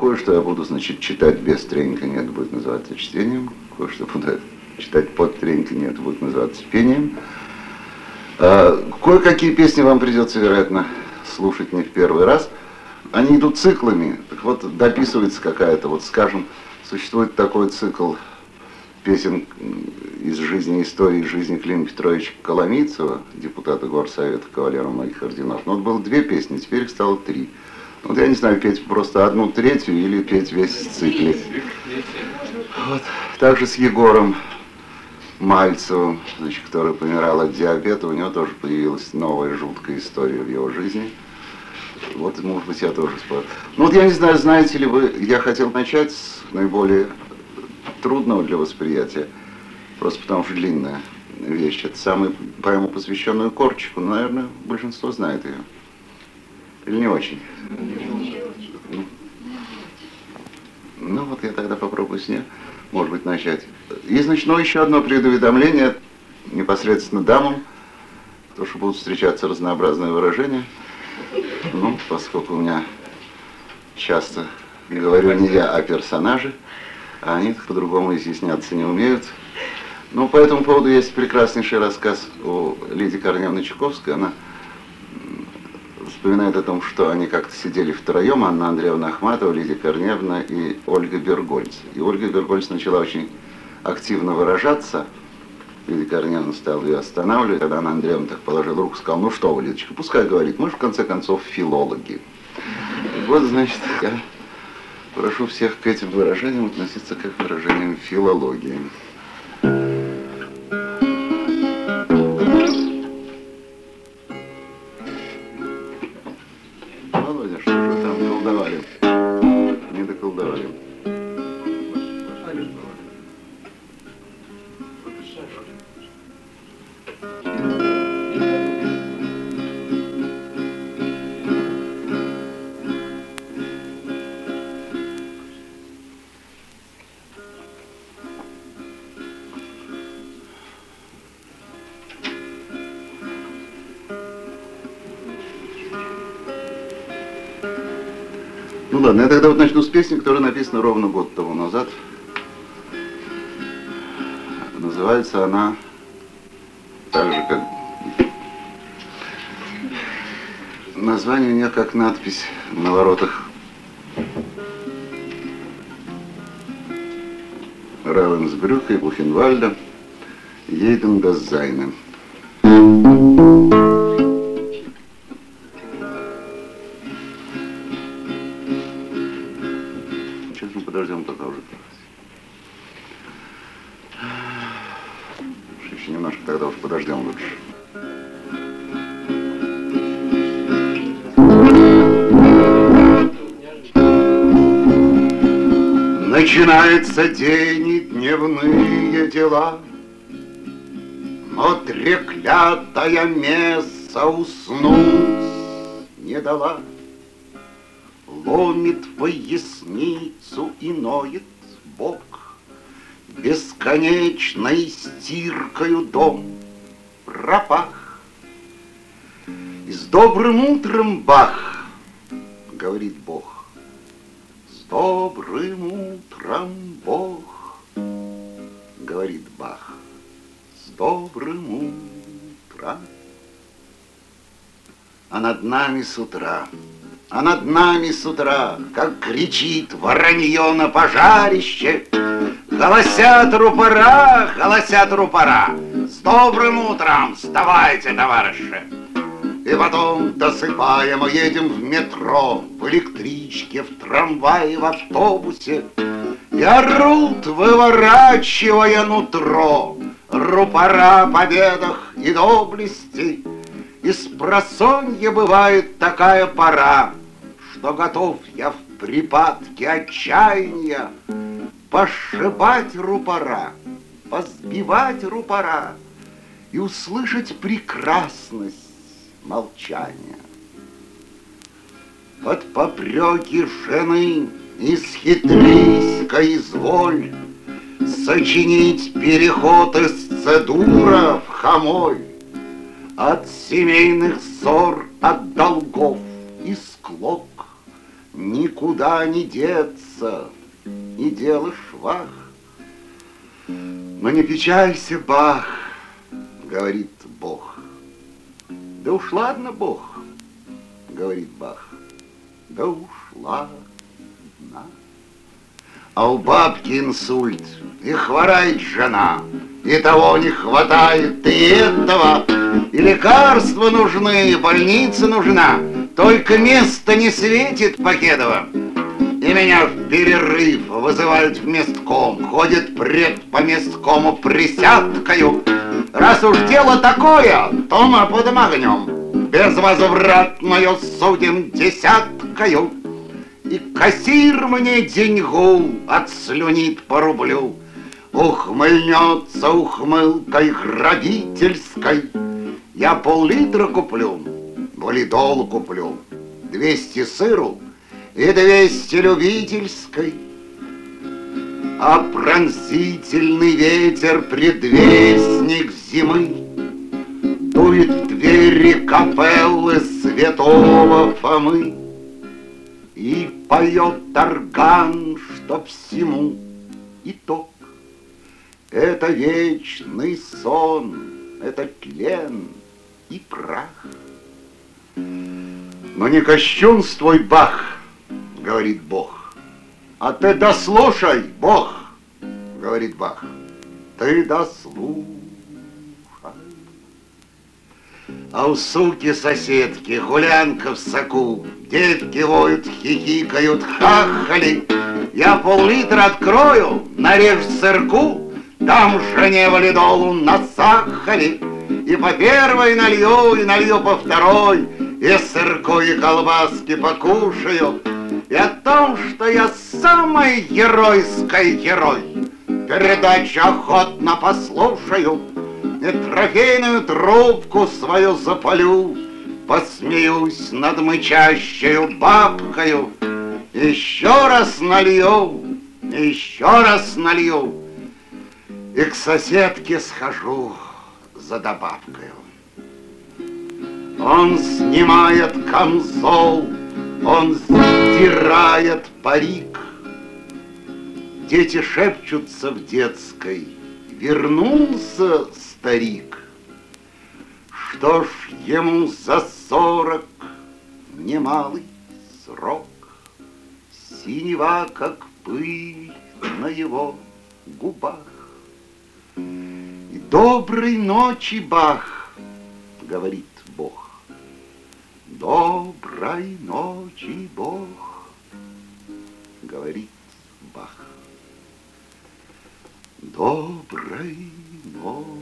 кое-что я буду, значит, читать без треньканья, это будет называться чтением. Кое-что буду читать под треньканье, это будет называться пением. Кое-какие песни вам придется, вероятно, слушать не в первый раз. Они идут циклами. Так вот, дописывается какая-то, вот, скажем, существует такой цикл песен из жизни, истории жизни Клима Петровича Коломийцева, депутата Горсовета, кавалера многих орденов. Но вот было 2 песни, теперь их стало 3. Вот я не знаю, петь просто 1/3 или петь весь цикл. Вот. Также с Егором Мальцевым, значит, который помирал от диабета, у него тоже появилась новая жуткая история в его жизни. Вот, может быть, я тоже спорю. Ну вот я не знаю, знаете ли вы, я хотел начать с наиболее трудного для восприятия, просто потому что длинная вещь. Это самая поэма, посвященную Корчику. Наверное, большинство знает ее. Или не очень? Ну вот я тогда попробую с нее, может быть, начать. И, значит, ну, еще одно предуведомление непосредственно дамам, то, что будут встречаться разнообразные выражения. Ну, поскольку у меня часто говорю не я, а персонажи, а они по-другому изъясняться не умеют. Ну, по этому поводу есть прекраснейший рассказ у Лидии Корнеевны Чайковской. Она вспоминает о том, что они как-то сидели втроем, Анна Андреевна Ахматова, Лидия Корнеевна и Ольга Бергольц. И Ольга Бергольц начала очень активно выражаться. Лидия Корнеевна стала ее останавливать. Когда Анна Андреевна так положила руку, сказала: ну что вы, Лидочка, пускай говорит, мы же в конце концов филологи. И вот, значит, я прошу всех к этим выражениям относиться как к выражениям филологии. Володя, что же там колдовали? Не доколдовали. Ну ладно, я тогда вот начну с песни, которая написана ровно год тому назад. Называется она так же, как... Название у нее как надпись на воротах Равенсбрюка и Бухенвальда «Едем до Зайна». Сейчас мы подождем, пока уже. Еще немножко, тогда уж подождем лучше. Начинается день и дневные дела, но треклятая месса уснуть не дала. Ломит поясницу и ноет бок, бесконечной стиркою дом пропах. И с добрым утром, Бах, говорит Бог. С добрым утром, Бог, говорит Бах. С добрым утром. А над нами с утра, а над нами с утра, как кричит воронье на пожарище, голосят рупора, голосят рупора. С добрым утром, вставайте, товарищи. И потом, досыпая, мы едем в метро, в электричке, в трамвае, в автобусе. И орут, выворачивая нутро, рупора о победах и доблести. И спросонья бывает такая пора, что готов я в припадке отчаяния пошибать рупора, позбивать рупора и услышать прекрасность молчания. Под попреки жены исхитрись-ка изволь сочинить переход из цедура в хамоль, от семейных ссор, от долгов и склок никуда не деться, и дело швах. Но не печалься, Бах, говорит Бог. Да уж ладно, Бог, говорит Бах. Да уж ладно. А у бабки инсульт, и хворает жена, и того не хватает, и этого, и лекарства нужны, и больница нужна, только место не светит Покедова. И меня в перерыв вызывают в местком, ходит пред по месткому присядкою. Раз уж дело такое, то мы подым огнем, безвозвратною судим десяткою. И кассир мне деньгу отслюнит по рублю, ухмыльнется ухмылкой грабительской. Я пол-литра куплю, валидол куплю, 200 сыру и 200 любительской. А пронзительный ветер, предвестник зимы, дует в двери капеллы святого Фомы. И поет орган, что всему итог. Это вечный сон, это тлен и прах. Но не кощунствуй, Бах, говорит Бог. А ты дослушай, Бог, говорит Бах. Ты дослушай. А у суки-соседки гулянка в соку, детки воют, хихикают, хахали. Я пол-литра открою, нарежь сырку, дам жене валидолу на сахаре. И по первой налью, и налью по второй, и сырку, и колбаски покушаю. И о том, что я самый геройский герой, передачу охотно послушаю. И трофейную трубку свою запалю, посмеюсь над мычащею бабкою. Еще раз налью, еще раз налью, и к соседке схожу за добавкою. Он снимает камзол, он стирает парик. Дети шепчутся в детской: вернулся старик. Что ж, ему за 40 немалый срок. Синева, как пыль на его губах. И доброй ночи, Бах, говорит Бог. Доброй ночи, Бог, говорит Бах. Доброй ночи.